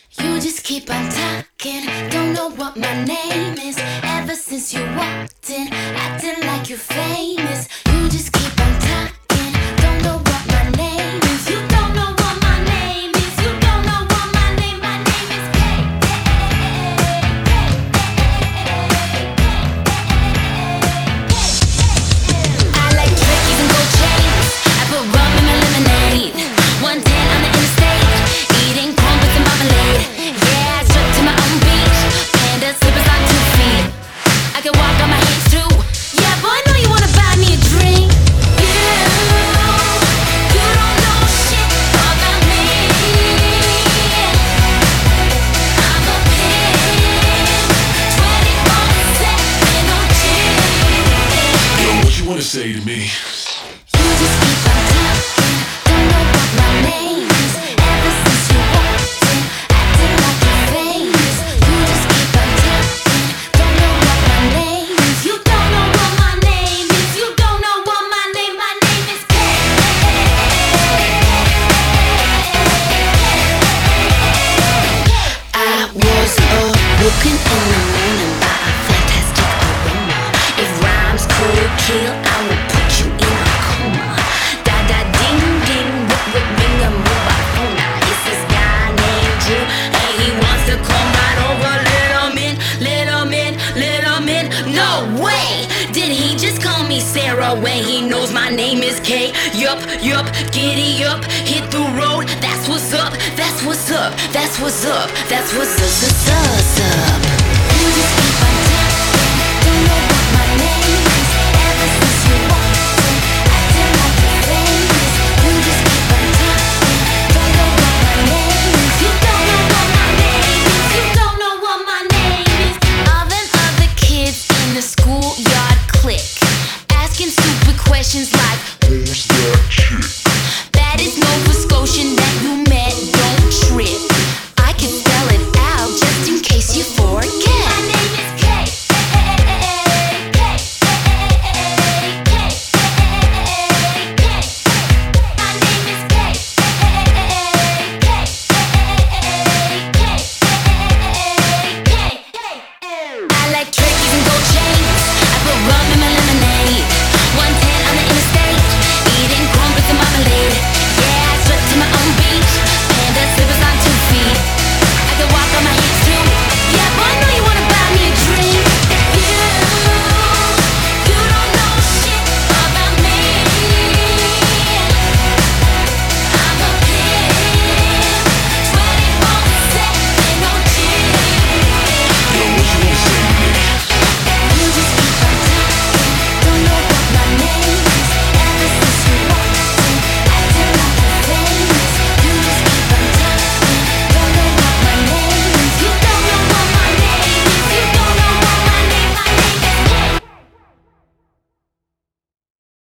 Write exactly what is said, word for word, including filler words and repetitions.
You just keep on talking, don't know what my name is. Ever since you walked in, acting like you're famous. You just keep on talking, don't know what my name is. You don't know what my name is. You don't know what my name. My name is Kay. I like Drinkies and gold chains. I put rum in my lemonade. one ten on the interstate, eating cornflakes and marmalade. Yeah, I strut to my own beat. Panda slippers on two feet. I can walk on my hands too. Yeah, boy, I know you wanna buy me a drink. You, you don't know shit about me. I'm a pimp, twenty-four seven O G. Yo, what you wanna say to me? You just keep on talking, don't know what my name is. Ever since you walked in, acting like you're famous. You just keep on talking, don't know what my name is. You don't know what my name is. You don't know what my name. My name is Kay. I was up looking in the morning by a fantastic aroma. If rhymes could kill, I would put you in a coma. Da da ding ding, whip whip ring a mobile phone. Now it's this guy named Drew, and he wants to come right over. Let him in, let him in, let him in. No way! Did he just call me Sarah when he knows my name is Kay? Yup, yup, giddy up, hit the road. That's what's up, that's what's up, that's what's up, that's what's up, up, up, up.